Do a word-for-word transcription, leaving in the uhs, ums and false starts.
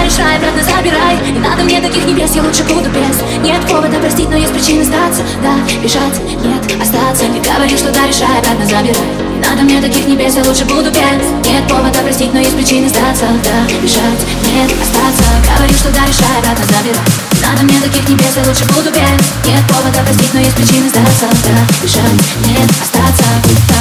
решай, обратно забирай. Не надо мне таких небес, я лучше буду без. Нет повода простить, но есть причины сдаться. Да, бежать, нет, остаться. Не говори, что да, решай, обратно забирай. Не надо мне таких небес, я лучше буду без. Нет повода простить, но есть причины сдаться. Да, бежать, нет, остаться. Говори, что да, решай, обратно забирай. Не надо мне таких небес, я лучше буду без. Нет повода простить, но есть причины сдаться. Да, бежать, нет, остаться.